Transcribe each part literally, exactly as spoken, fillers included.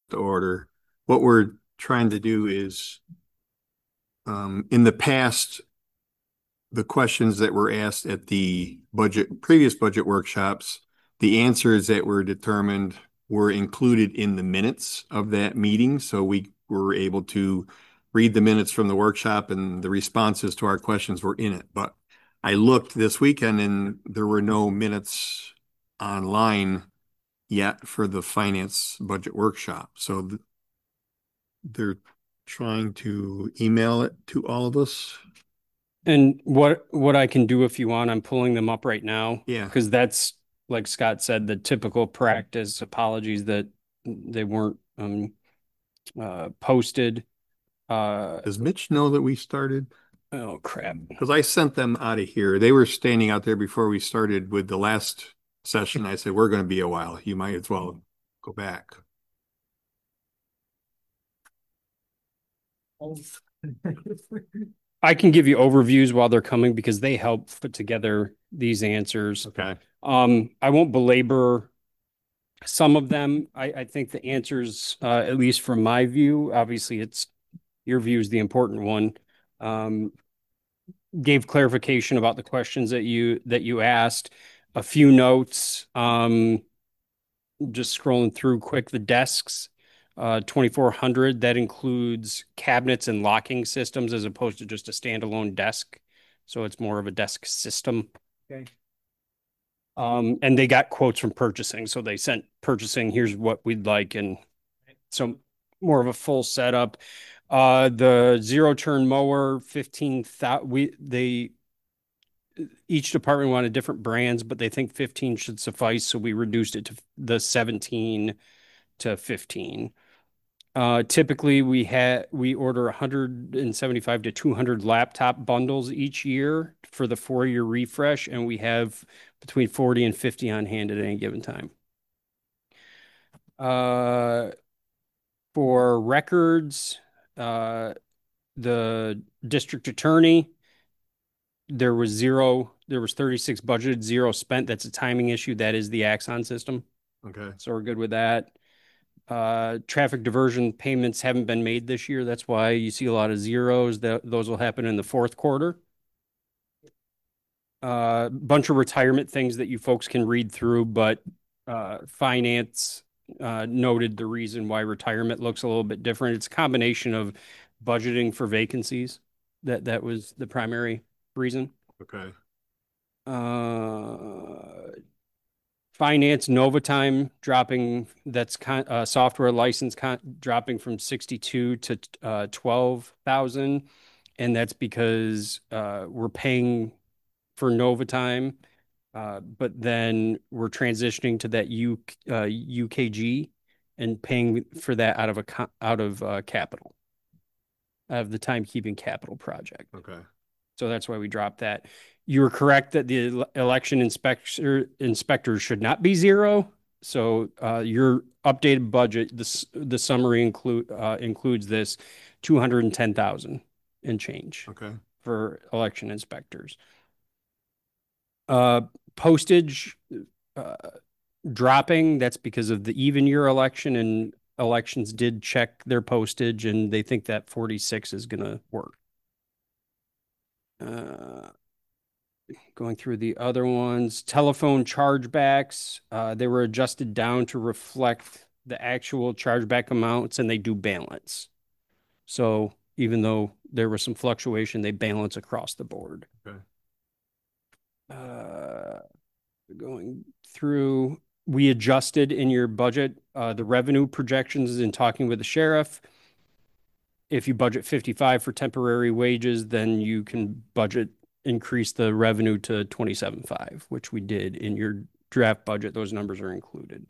to order. What we're trying to do is, um, in the past, the questions that were asked at the budget, previous budget workshops, the answers that were determined were included in the minutes of that meeting. So we were able to read the minutes from the workshop and the responses to our questions were in it. But I looked this weekend and there were no minutes online yet for the finance budget workshop. So th- they're trying to email it to all of us. And what what I can do if you want, I'm pulling them up right now Yeah. because that's like Scott said, the typical practice. Apologies that they weren't um uh posted. Uh Does Mitch know that we started? oh crap. Because I sent them out of here. They were standing out there before we started with the last session. I said, we're going to be a while. You might as well go back. I can give you overviews while they're coming because they help put together these answers. Okay. Um, I won't belabor some of them. I, I think the answers, uh, at least from my view, obviously it's your view is the important one. Um, gave clarification about the questions that you that you asked. A few notes. Um, just scrolling through quick. The desks, uh, twenty-four hundred. That includes cabinets and locking systems as opposed to just a standalone desk. So it's more of a desk system. Okay. Um, and they got quotes from purchasing. So they sent purchasing, here's what we'd like. And so more of a full setup. Uh, the zero turn mower, fifteen thousand. We, they, each department wanted different brands, but they think fifteen should suffice. So we reduced it to the seventeen to fifteen. Uh, typically, we had we order one hundred seventy-five to two hundred laptop bundles each year for the four-year refresh, and we have between forty and fifty on hand at any given time. Uh, for records, uh, the district attorney, there was zero, there was thirty-six budgeted, zero spent. That's a timing issue. That is the Axon system. Okay. So we're good with that. Uh, traffic diversion payments haven't been made this year. That's why you see a lot of zeros. That those will happen in the fourth quarter. A uh, bunch of retirement things that you folks can read through, but uh, finance uh, noted the reason why retirement looks a little bit different. It's a combination of budgeting for vacancies. That that was the primary reason. Okay. Uh, Finance Novatime dropping, that's con uh, software license con dropping from sixty-two to uh, twelve thousand. And that's because uh, we're paying for Novatime, uh, but then we're transitioning to that U uh, U K G and paying for that out of a out of uh, capital, out of the timekeeping capital project. Okay. So that's why we dropped that. You were correct that the election inspector inspectors should not be zero. So uh, your updated budget, this the summary include uh, includes this two hundred and ten thousand and change Okay. for election inspectors. Uh, Postage uh, dropping. That's because of the even year election, and elections did check their postage, and they think that forty-six is going to work. Uh, Going through the other ones, telephone chargebacks, uh, they were adjusted down to reflect the actual chargeback amounts, and they do balance. So even though there was some fluctuation, they balance across the board. Okay. Uh, Going through, we adjusted in your budget uh, the revenue projections in talking with the sheriff. If you budget fifty-five for temporary wages, then you can budget increase the revenue to twenty-seven point five, which we did in your draft budget. Those numbers are included.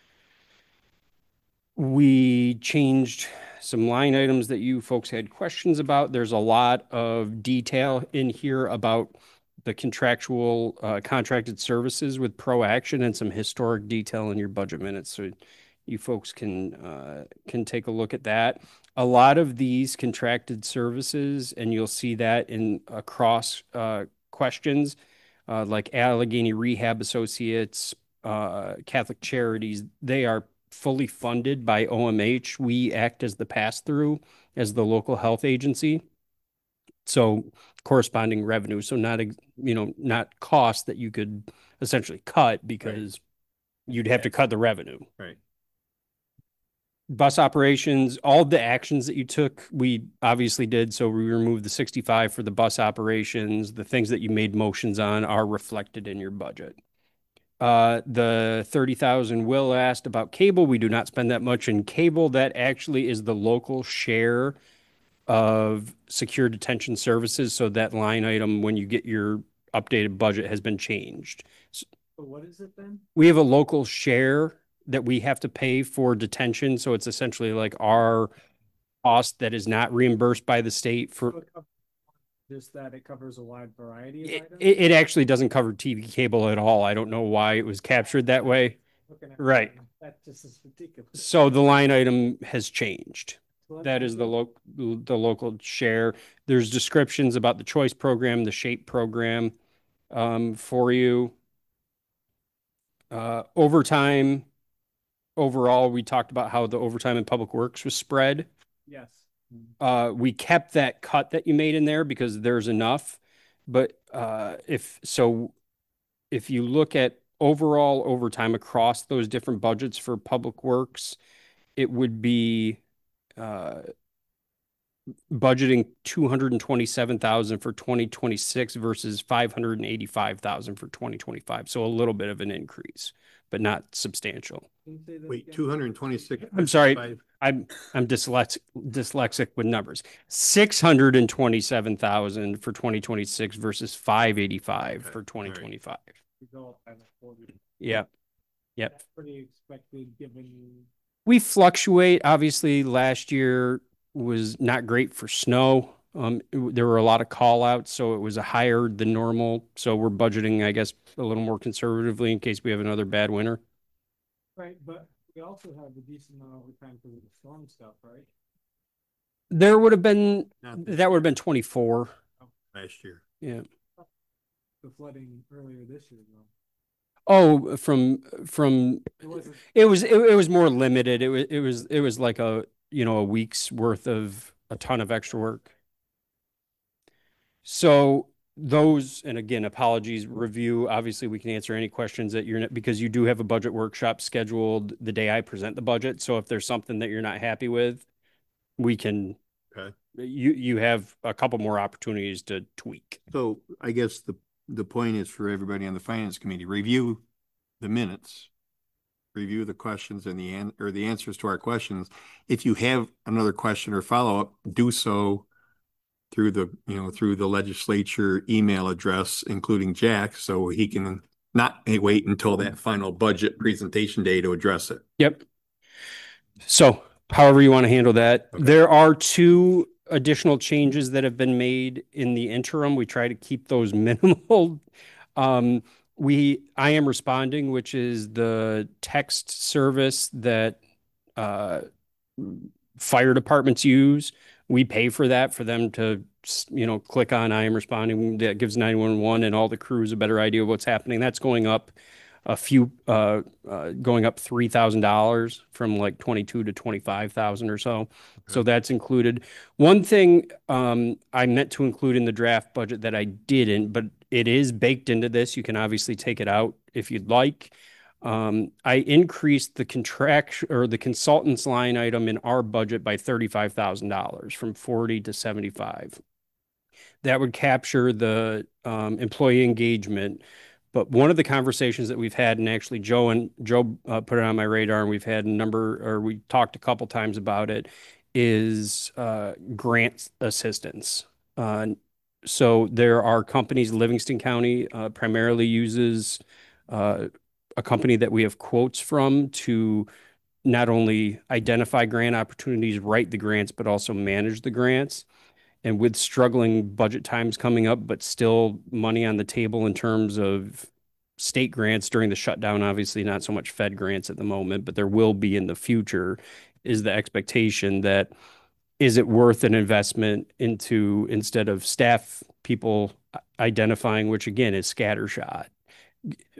We changed some line items that you folks had questions about. There's a lot of detail in here about the contractual uh, contracted services with ProAction and some historic detail in your budget minutes. So you folks can uh, can take a look at that. A lot of these contracted services, and you'll see that in across uh, questions, uh, like Allegheny Rehab Associates, uh, Catholic Charities, they are fully funded by O M H. We act as the pass-through as the local health agency. So corresponding revenue. So not, you know, not cost that you could essentially cut because right. you'd have to cut the revenue. Right. Bus operations, all the actions that you took, we obviously did. So we removed the sixty-five for the bus operations. The things that you made motions on are reflected in your budget. Uh, the thirty thousand Will asked about cable. We do not spend that much in cable. That actually is the local share of secure detention services. So that line item, when you get your updated budget, has been changed. So what is it then? We have a local share that we have to pay for detention. So it's essentially like our cost that is not reimbursed by the state for. Just that it covers a wide variety of it, items? It, it actually doesn't cover T V cable at all. I don't know why it was captured that way. Right. That just is ridiculous. So the line item has changed. That is the local the local share. There's descriptions about the choice program, the shape program um, for you. Uh, overtime, overall, we talked about how the overtime in public works was spread. Yes. Uh, we kept that cut that you made in there because there's enough. But uh, if so, if you look at overall overtime across those different budgets for public works, it would be uh, budgeting two hundred twenty-seven thousand for twenty twenty-six versus five hundred eighty-five thousand for twenty twenty-five. So a little bit of an increase, but not substantial. Wait, two hundred twenty-six. I'm sorry. I'm I'm dyslexic dyslexic with numbers. six hundred twenty-seven thousand for twenty twenty-six versus five eighty-five for twenty twenty-five. Yeah. Yep. That's pretty expected given we fluctuate. Obviously, last year was not great for snow. Um, it, there were a lot of call outs, so it was a higher than normal. So we're budgeting, I guess, a little more conservatively in case we have another bad winter. Right, but we also have a decent amount of overtime for the storm stuff, right? There would have been, that would have been twenty-four. Last year. Yeah. The flooding earlier this year, though. Oh, from from it, wasn't... it was it, it was more limited. It was it was it was like a you know a week's worth of a ton of extra work. So those, and again, apologies, review. Obviously, we can answer any questions that you're because you do have a budget workshop scheduled the day I present the budget. So if there's something that you're not happy with, we can. Okay. You you have a couple more opportunities to tweak. So I guess the the point is for everybody on the finance committee, review the minutes, review the questions and the an or the answers to our questions. If you have another question or follow-up, do so through the, you know, through the legislature email address, including Jack, so he can not wait until that final budget presentation day to address it. Yep. So however you want to handle that. Okay. There are two additional changes that have been made in the interim. We try to keep those minimal. Um, we, I am responding, which is the text service that uh, fire departments use. We pay for that for them to, you know, click on I am responding. That gives nine one one and all the crews a better idea of what's happening. That's going up a few, uh, uh, going up three thousand dollars from like twenty-two to twenty-five thousand or so. Okay. So that's included. One thing um, I meant to include in the draft budget that I didn't, but it is baked into this. You can obviously take it out if you'd like. Um, I increased the contract or the consultants line item in our budget by thirty-five thousand dollars from forty to seventy-five. That would capture the um, employee engagement. But one of the conversations that we've had, and actually Joe and Joe uh, put it on my radar, and we've had a number, or we talked a couple times about it, is uh, grant assistance. Uh, so there are companies, Livingston County uh, primarily uses uh, a company that we have quotes from to not only identify grant opportunities, write the grants, but also manage the grants. And with struggling budget times coming up, but still money on the table in terms of state grants during the shutdown, obviously not so much Fed grants at the moment, but there will be in the future, is the expectation that is it worth an investment into, instead of staff people identifying, which again is scattershot,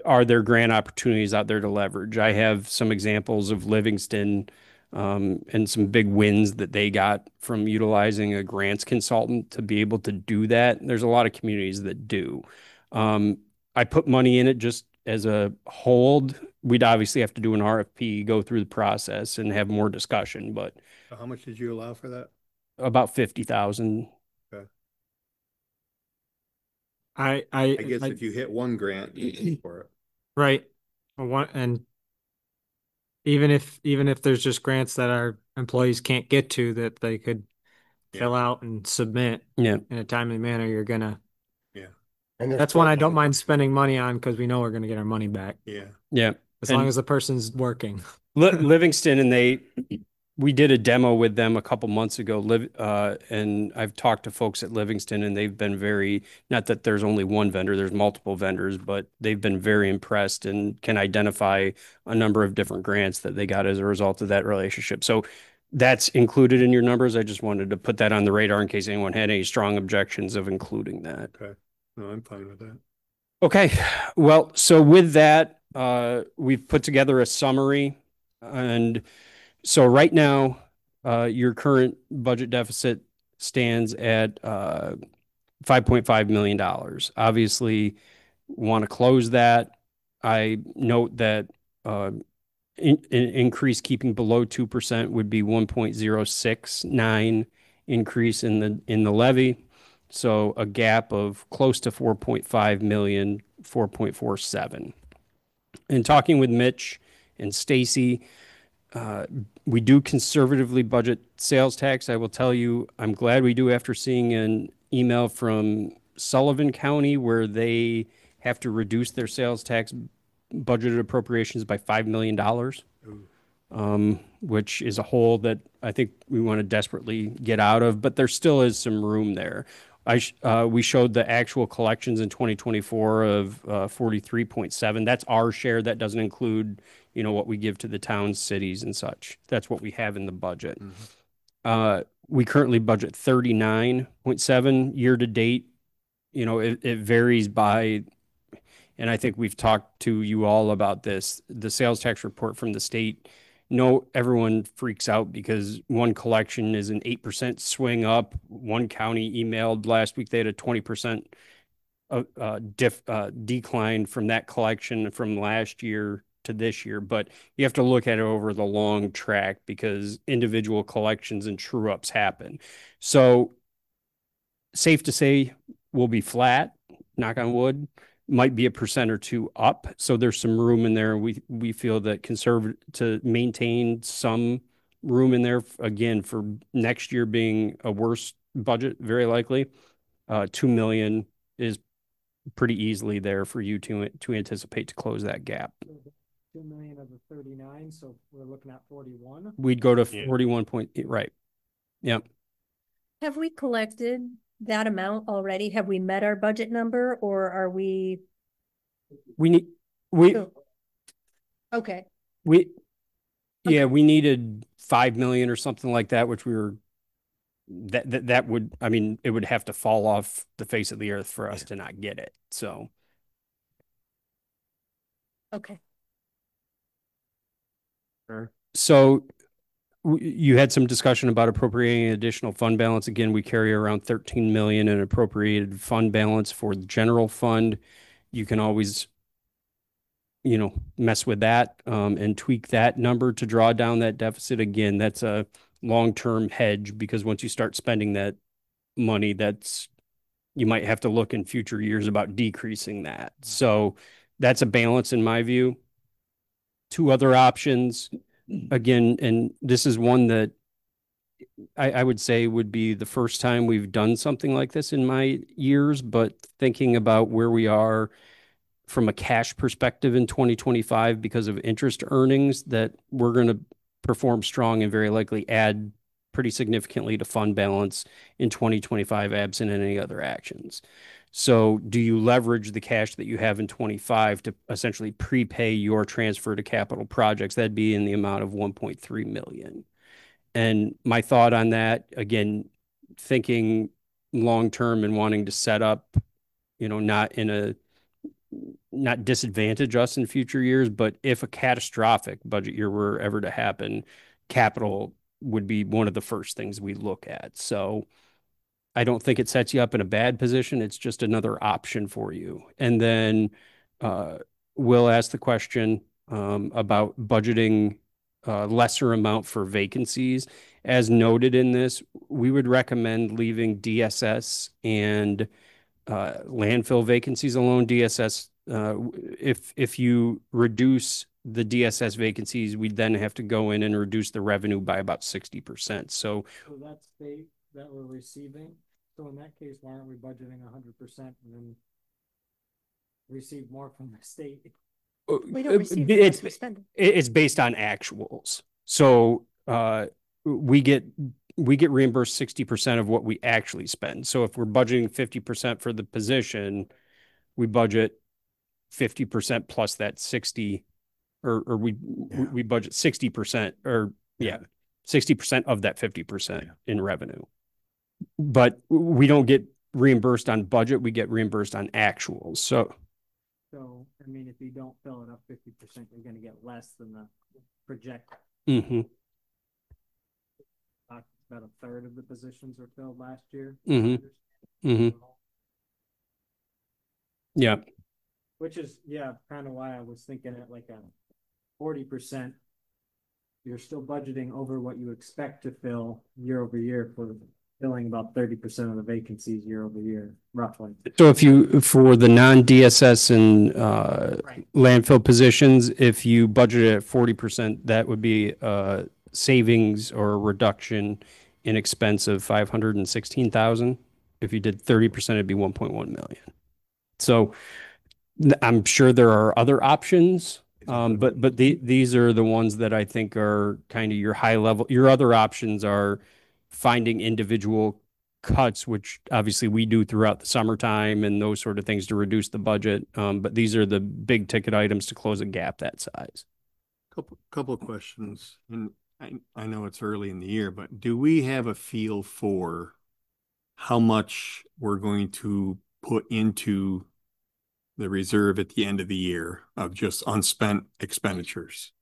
are there grant opportunities out there to leverage? I have some examples of Livingston um, and some big wins that they got from utilizing a grants consultant to be able to do that. There's a lot of communities that do. Um, I put money in it just as a hold. We'd obviously have to do an R F P, go through the process and have more discussion, but How much did you allow for that? about fifty thousand. Okay. I, I, I guess I- if you hit one grant, you pay for it. right. I want, and even if, even if there's just grants that our employees can't get to that they could fill out and submit Yeah. in a timely manner, you're gonna, Yeah, And there's that's one I still- don't mind spending money on because we know we're gonna get our money back yeah. Yeah. as And- long as the person's working. Li- Livingston and they, we did a demo with them a couple months ago. Liv, uh, and I've talked to folks at Livingston and they've been very, not that there's only one vendor, there's multiple vendors, but they've been very impressed and can identify a number of different grants that they got as a result of that relationship. So that's included in your numbers. I just wanted to put that on the radar in case anyone had any strong objections of including that. Okay. No, I'm fine with that. Okay, well, so with that, uh, we've put together a summary. And so right now, uh, your current budget deficit stands at uh, five point five million dollars. Obviously, want to close that. I note that uh, in, in increase keeping below two percent would be one point zero six nine increase in the in the levy. So a gap of close to four point five million, four point four seven. In talking with Mitch and Stacy, uh, we do conservatively budget sales tax. I will tell you, I'm glad we do after seeing an email from Sullivan County where they have to reduce their sales tax budgeted appropriations by five million dollars, um, which is a hole that I think we want to desperately get out of, but there still is some room there. I sh- uh, we showed the actual collections in twenty twenty-four of uh, forty-three point seven. That's our share. That doesn't include, you know, what we give to the towns, cities, and such. That's what we have in the budget. Mhm. Uh, we currently budget thirty-nine point seven year to date. You know, it, it varies by, and I think we've talked to you all about this. The sales tax report from the state, no, everyone freaks out because one collection is an eight percent swing up. One county emailed last week, they had a twenty percent uh, uh, diff, uh, decline from that collection from last year to this year. But you have to look at it over the long track because individual collections and true ups happen. So safe to say we'll be flat, knock on wood, might be a percent or two up. So there's some room in there. We we feel that conservative to maintain some room in there again for next year being a worse budget, very likely. Uh, two million is pretty easily there for you to to anticipate to close that gap. Two million of the thirty-nine, so we're looking at forty-one. We'd go to Yeah. forty-one point, right. Yep. Have we collected that amount already? Have we met our budget number or are we? We need, we, Okay, we, yeah, we needed five million or something like that, which we were, that, that, that would, I mean, it would have to fall off the face of the earth for us to not get it. So, okay. so w- you had some discussion about appropriating additional fund balance. Again, we carry around thirteen million in appropriated fund balance for the general fund. You can always, you know, mess with that um, and tweak that number to draw down that deficit. Again, that's a long-term hedge because once you start spending that money, that's, you might have to look in future years about decreasing that. So that's a balance in my view. Two other options, again, and this is one that I, I would say would be the first time we've done something like this in my years, but thinking about where we are from a cash perspective in twenty twenty-five because of interest earnings, that we're going to perform strong and very likely add pretty significantly to fund balance in twenty twenty-five absent any other actions. So do you leverage the cash that you have in twenty-five to essentially prepay your transfer to capital projects? That'd be in the amount of one point three million. And my thought on that, again, thinking long term and wanting to set up, you know, not in a not disadvantage us in future years, but if a catastrophic budget year were ever to happen, capital would be one of the first things we look at. So I don't think it sets you up in a bad position. It's just another option for you. And then uh, Will ask the question um, about budgeting a lesser amount for vacancies. As noted in this, we would recommend leaving D S S and uh, landfill vacancies alone. D S S, uh, if if you reduce the D S S vacancies, we'd then have to go in and reduce the revenue by about sixty percent. So So that's state that we're receiving. So in that case, why aren't we budgeting a hundred percent and then receive more from the state? We don't receive it it's unless we spend it. it's based on actuals. So uh, we get we get reimbursed sixty percent of what we actually spend. So if we're budgeting fifty percent for the position, we budget fifty percent plus that sixty, or or we Yeah. we budget sixty percent, or yeah, sixty percent of that fifty percent Yeah. in revenue. But we don't get reimbursed on budget, we get reimbursed on actuals. So So, I mean, if you don't fill it up fifty percent, you're gonna get less than the project. mhm, About a third of the positions were filled last year. mhm, mhm. Yeah. Which is, yeah, kind of why I was thinking at like a forty percent. You're still budgeting over what you expect to fill year over year for filling about thirty percent of the vacancies year over year, roughly. So if you, for the non-D S S and uh, Right. landfill positions, if you budget it at forty percent, that would be uh savings or a reduction in expense of five hundred and sixteen thousand. If you did thirty percent, it'd be one point one million. So th- I'm sure there are other options. Um, but but the, these are the ones that I think are kind of your high level. Your other options are finding individual cuts, which obviously we do throughout the summertime and those sort of things to reduce the budget. Um, but these are the big ticket items to close a gap that size. Couple, couple of questions, and I, I know it's early in the year, but do we have a feel for how much we're going to put into the reserve at the end of the year of just unspent expenditures?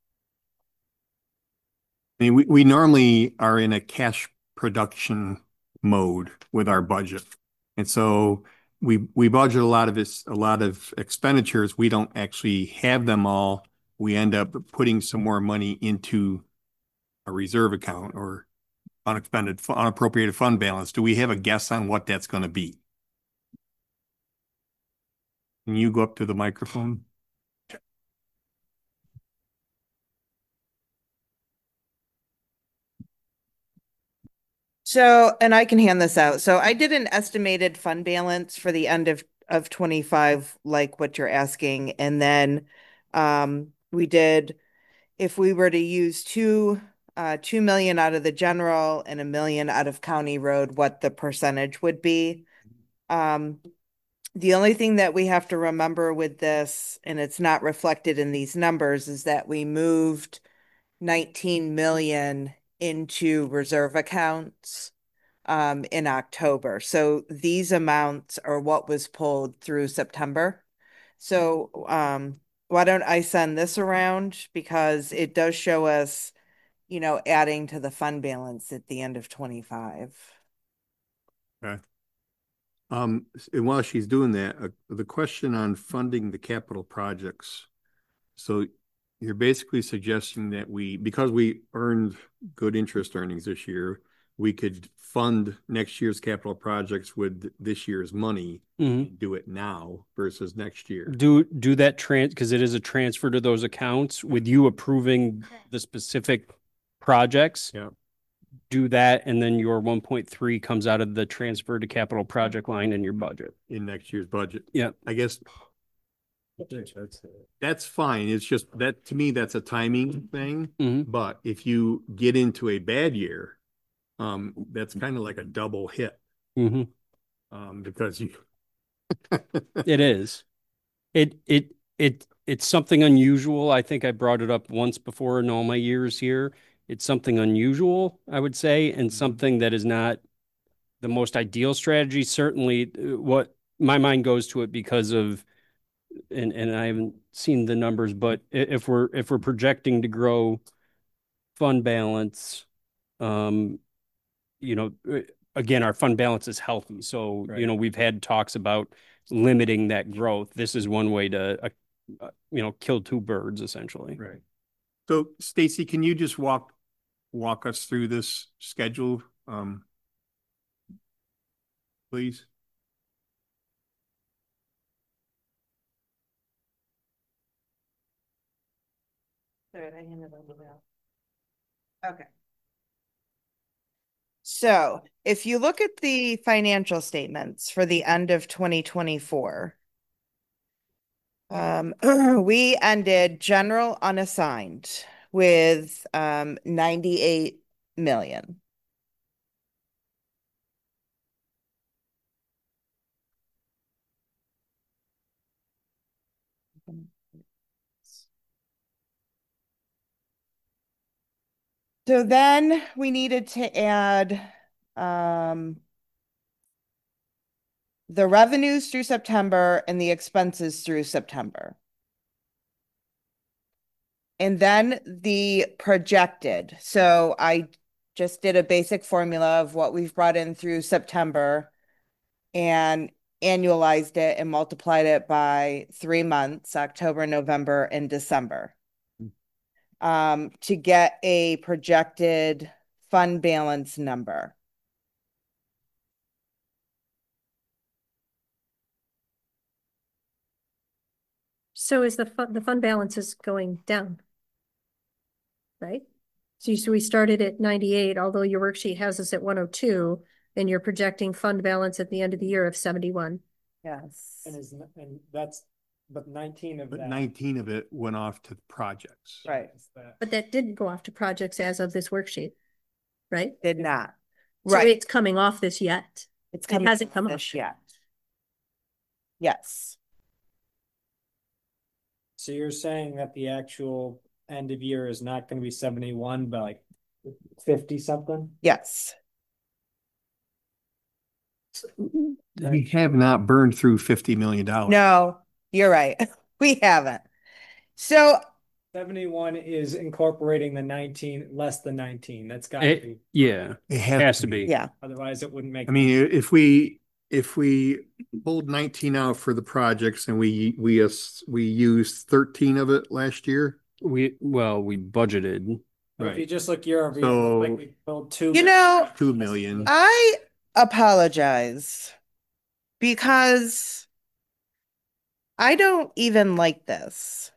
I mean, we, we normally are in a cash production mode with our budget. And so we, we budget a lot of this, a lot of expenditures. We don't actually have them all. We end up putting some more money into a reserve account or unexpended, unappropriated fund balance. Do we have a guess on what that's going to be? Can you go up to the microphone? So, and I can hand this out. So I did an estimated fund balance for the end of, of twenty-five, like what you're asking. And then um, we did, if we were to use two, uh, two million out of the general and a million out of county road, what the percentage would be. Um, the only thing that we have to remember with this, and it's not reflected in these numbers, is that we moved nineteen million into reserve accounts um, in October. So these amounts are what was pulled through September. So um, why don't I send this around, because it does show us, you know, adding to the fund balance at the end of twenty-five. Okay. Um, and while she's doing that, uh, the question on funding the capital projects. So you're basically suggesting that we, because we earned good interest earnings this year, we could fund next year's capital projects with this year's money, Mhm. do it now versus next year. Do, do that trans, because it is a transfer to those accounts with you approving the specific projects. Yeah. Do that, and then your one point three comes out of the transfer to capital project line in your budget. In next year's budget. Yeah. I guess that's fine. It's just that, to me, that's a timing thing. Mhm. But if you get into a bad year, um, that's kind of like a double hit, Mhm. um, because you. It is. It, it, it, it's something unusual. I think I brought it up once before in all my years here. It's something unusual, I would say, and something that is not the most ideal strategy. Certainly, uh, what my mind goes to it because of and, and I haven't seen the numbers, but i- if we're, if we're projecting to grow fund balance, um, you know, uh, again, our fund balance is healthy. So, you Right. know, we've had talks about limiting that growth. This is one way to, uh, uh, you know, kill two birds essentially. Right. So Stacy, can you just walk, walk us through this schedule, um, please? Okay. So if you look at the financial statements for the end of twenty twenty-four, um, we ended general unassigned with um ninety-eight million. So then we needed to add um the revenues through September and the expenses through September. And then the projected. So I just did a basic formula of what we've brought in through September and annualized it and multiplied it by three months, October, November, and December, um, to get a projected fund balance number. So is the fund, the fund balance is going down? Right? So you, so we started at ninety-eight, although your worksheet has us at one oh two, and you're projecting fund balance at the end of the year of seventy-one. Yes. And is, and that's, but nineteen of But that. nineteen of it went off to projects. Right. is that- But that didn't go off to projects as of this worksheet, right? Did not. So Right. it's coming off this yet. It's It coming hasn't come this off. yet. Yes. So you're saying that the actual end of year is not gonna be seventy-one, but like fifty something? Yes. We have not burned through fifty million dollars. No, you're right. We haven't. So Seventy-one is incorporating the nineteen, less than nineteen. That's gotta It- be, yeah, It has to be. yeah, otherwise it wouldn't make. I mean, i- if we, if we pulled nineteen out for the projects and we, we, us- we used thirteen of it last year. We, well, we budgeted. But if you Right. just look year over year, it looks like So- we filled two. you know, Two million. I apologize because I don't even like this.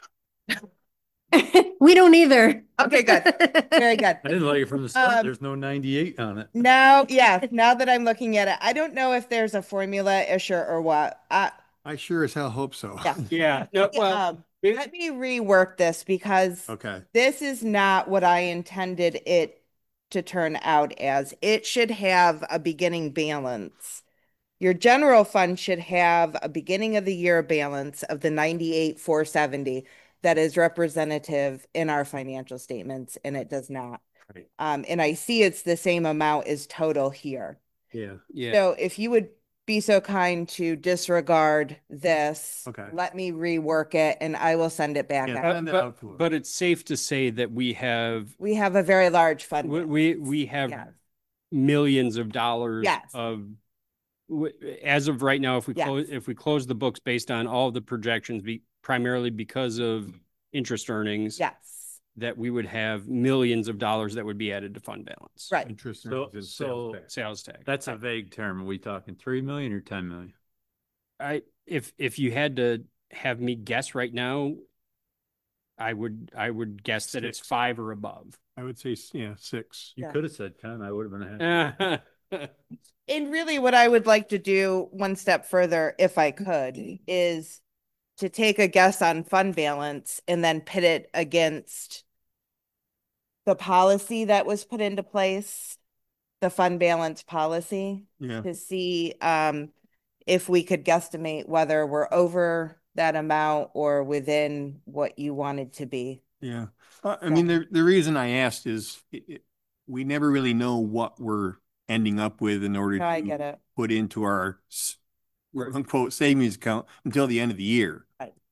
We don't either. Okay, good. Very good. I didn't like it from the start. Um, There's no ninety-eight on it. Now, yeah, now that I'm looking at it, I don't know if there's a formula issue or what. Uh, I sure as hell hope so. yeah. Yeah, no, well, Um, let me rework this because Okay. this is not what I intended it to turn out as. It should have a beginning balance. Your general fund should have a beginning of the year balance of the ninety-eight, four seventy that is representative in our financial statements, and it does not. Right. Um, and I see it's the same amount as total here. Yeah. yeah, So if you would be so kind to disregard this, Okay. let me rework it and I will send it back Yeah. out. Uh, Send it but, out to us. but it's safe to say that we have, We have a very large fund. we, we, we have Yes. millions of dollars Yes. of, w- as of right now, if we Yes. close, if we close the books based on all the projections, be primarily because of interest earnings, Yes, that we would have millions of dollars that would be added to fund balance. right. Interest. So- earnings and sales so- tax. Sales tax. That's a vague term. Are we talking three million or ten million? I, if, if you had to have me guess right now, I would, I would guess that it's Six. five or above. I would say, s- yeah, six. You Yeah. could have said ten. I would have been ahead. And really what I would like to do one step further, if I could, is to take a guess on fund balance and then pit it against the policy that was put into place, the fund balance policy, Yeah. to see um if we could guesstimate whether we're over that amount or within what you wanted to be. Yeah. Uh, I mean, the, the reason I asked is it, it, we never really know what we're ending up with in order No, I to get it. put into our s- quote unquote savings account until the end of the year.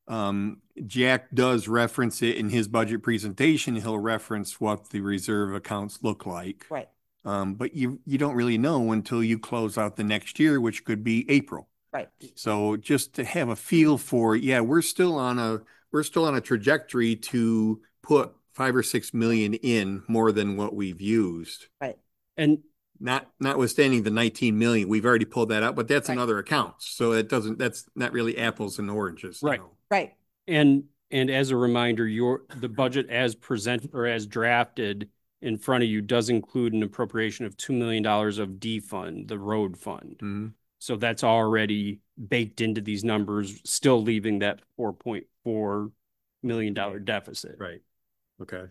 Um, Jack does reference it in his budget presentation. He'll reference what the reserve accounts look like. Right, Um, but you, you don't really know until you close out the next year, which could be April. right. So just to have a feel for, yeah, we're still on a, we're still on a trajectory to put five or six million in more than what we've used. Right. And Not, notwithstanding the nineteen million, we've already pulled that out, but that's Right. another account. So it doesn't, that's not really apples and oranges. you Right. know. Right. And, and as a reminder, your, the budget as presented or as drafted in front of you does include an appropriation of two million dollars of D fund, the road fund. Mhm. So that's already baked into these numbers, still leaving that four point four million dollar deficit. Right. Okay.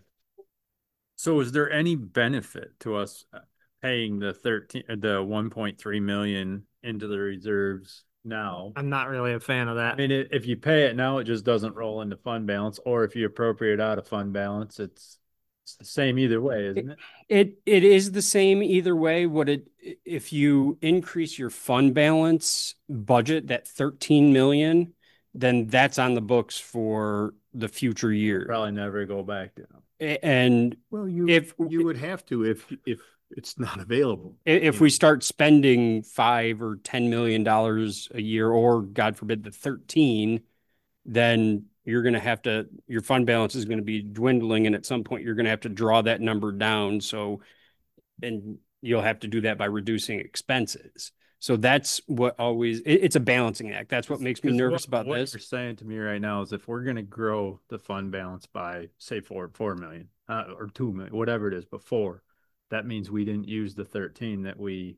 So is there any benefit to us uh, paying the thirteen, uh, the one point three million into the reserves now? I'm not really a fan of I that. mean, i- if you pay it now, it just doesn't roll into fund balance, or if you appropriate out of fund balance, it's it's the same either way, isn't it? It, it is the same either way. What it, if you increase your fund balance budget, that thirteen million, then that's on the books for the future year. Probably never go back to. A- And Well, you, if, you would have to if, if it's not available. i- if we start spending five or ten million dollars a year, or God forbid the thirteen, then you're going to have to, your fund balance is going to be dwindling. And at some point you're going to have to draw that number down. So, and you'll have to do that by reducing expenses. So that's what always, it, it's a balancing act. That's what makes me 'Cause nervous what- about what this. you're saying to me right now is if we're gonna grow the fund balance by, say, four, four million, uh, or two million, whatever it is, before, that means we didn't use the thirteen that we,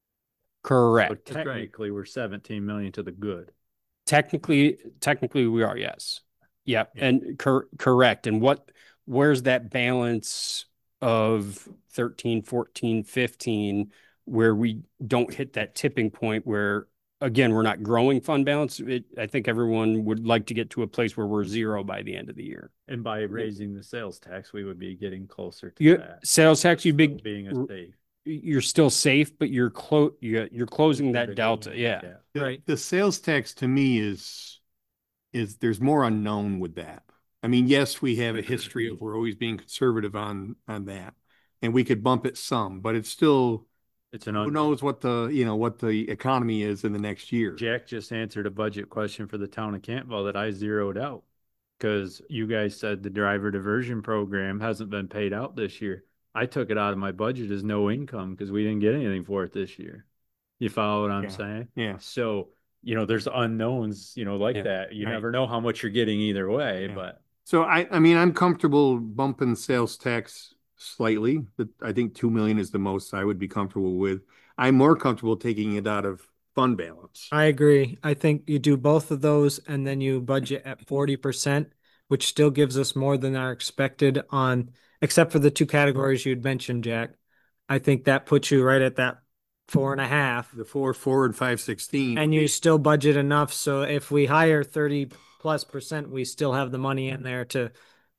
so Correct. technically, we're seventeen million to the good. Technically, technically we are, yes. Yep. Yeah. And cor- correct. And what, where's that balance of thirteen, fourteen, fifteen, where we don't hit that tipping point where, again, we're not growing fund balance? It, I think everyone would like to get to a place where we're zero by the end of the year. And by raising the sales tax, we would be getting closer to You, that. sales tax, you Still big, Being a safe. you're still safe, but you're clo- you're, you're closing that Gotta go delta. in, Yeah. The- Right. The sales tax to me is, is there's more unknown with that. I mean, yes, we have a history of we're always being conservative on, on that. And we could bump it some, but it's still, It's an, who un- knows what the, you know, what the economy is in the next year. Jack just answered a budget question for the town of Campbell that I zeroed out. Cause you guys said the driver diversion program hasn't been paid out this year. I took it out of my budget as no income because we didn't get anything for it this year. You follow what I'm Yeah. saying? Yeah. So, you know, there's unknowns, you know, like Yeah. that. You Right. never know how much you're getting either way, Yeah. but So I, I mean, I'm comfortable bumping sales tax slightly, but I think two million is the most I would be comfortable with. I'm more comfortable taking it out of fund balance. I agree. I think you do both of those and then you budget at forty percent, which still gives us more than our expected on, except for the two categories you'd mentioned, Jack. I think that puts you right at that four and a half. The four, four and five sixteen. And you still budget enough, so if we hire thirty plus percent, we still have the money in there to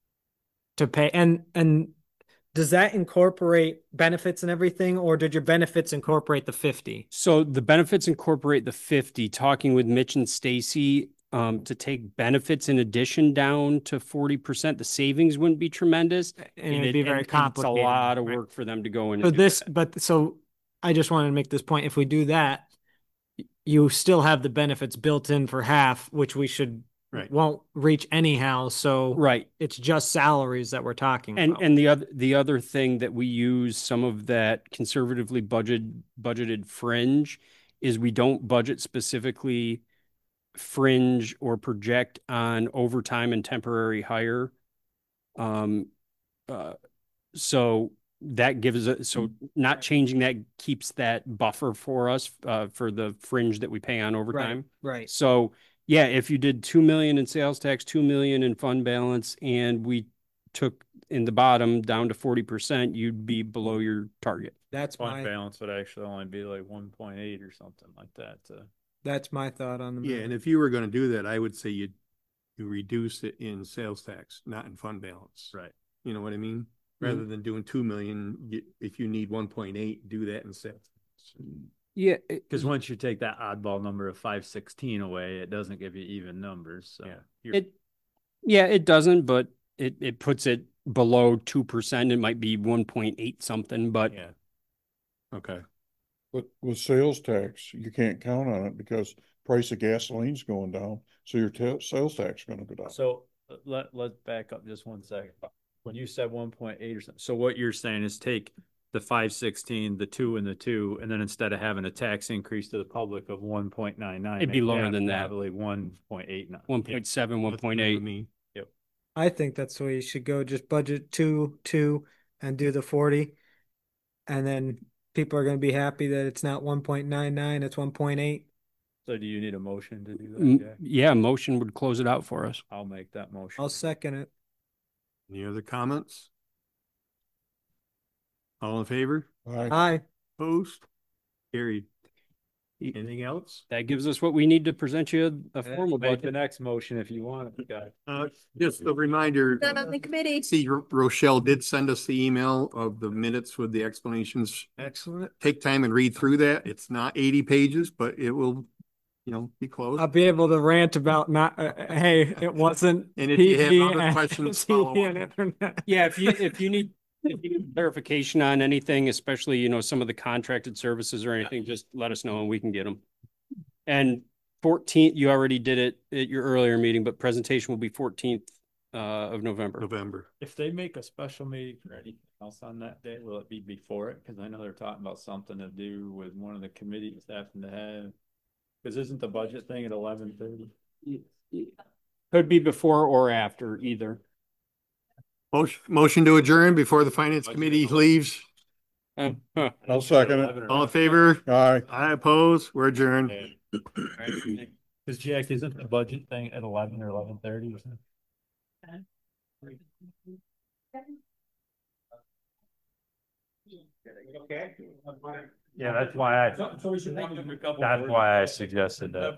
to pay. And and does that incorporate benefits and everything, or did your benefits incorporate the fifty? So the benefits incorporate the fifty. Talking with Mitch and Stacy, um, to take benefits in addition down to forty percent, the savings wouldn't be tremendous. And it'd be it- very and It's complicated. a lot of right? work for them to go in. So and do this, that. but so I just wanted to make this point. If we do that, y- you still have the benefits built in for half, which we should Right. won't reach anyhow. So Right. it's just salaries that we're talking And about. and the other the other thing that we use some of that conservatively budget budgeted fringe is we don't budget specifically fringe or project on overtime and temporary hire. Um, uh, so that gives us, so not changing that keeps that buffer for us, uh, for the fringe that we pay on overtime. right. So yeah, if you did two million in sales tax, two million in fund balance, and we took in the bottom down to forty percent, you'd be below your target. That's fund my balance would actually only be like one point eight or something like that. uh, that's my thought on the Yeah, and if you were gonna do that, I would say you, you reduce it in sales tax, not in fund balance. Right. You know what I mean? Rather than doing two million, you- if you need one point eight, do that in sales. Yeah, it- Because once you take that oddball number of five sixteen away, it doesn't give you even numbers, so. you're- it, yeah, it doesn't, but it, it puts it below two percent. It might be one point eight something, but Yeah. Okay. But with sales tax, you can't count on it because price of gasoline's going down, so your ta- sales tax is gonna go down. So uh, let, let's back up just one second. When you said one point eight or something, so what you're saying is take the five sixteen, the two and the two, and then instead of having a tax increase to the public of one point nine nine. It'd be lower than that. Probably one point eight nine. one point seven, one point eight. Me. I think that's the way you should go. Just budget two, two, and do the forty. And then people are gonna be happy that it's not one point nine nine, it's one point eight. So do you need a motion to do that, Mm, Jack? Yeah, motion would close it out for us. I'll make that motion. I'll second it. Any other comments? All in favor? Aye. Aye. Opposed? Carried. Y- Anything else? That gives us what we need to present you a formal Make the budget. next motion if you want it, guy. Uh, just a reminder. Not on the committee. See, Ro- Rochelle did send us the email of the minutes with the explanations. Excellent. Take time and read through that. It's not eighty pages, but it will, you know, be close. I'll be able to rant about not, uh, uh, hey, it wasn't. And if you have P G other and questions, T V follow and up. internet. Yeah, if you, if you need, if you need clarification on anything, especially, you know, some of the contracted services or anything, just let us know and we can get them. And fourteenth, you already did it at your earlier meeting, but presentation will be fourteenth uh, of November. November. If they make a special meeting for anything else on that day, will it be before it? Cause I know they're talking about something to do with one of the committees having to have. Cause isn't the budget thing at eleven thirty? Could be before or after either. Motion, motion to adjourn before the finance committee leaves. Uh, huh. I'll second it. All in favor? Aye. I oppose. We're adjourned. Cause Jack, isn't the budget thing at eleven or eleven thirty or something? Okay. Yeah, that's why I, So, so we should. that's why I suggested that.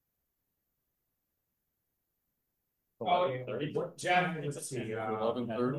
Oh, Jeff, let's see. uh, Eleven thirty.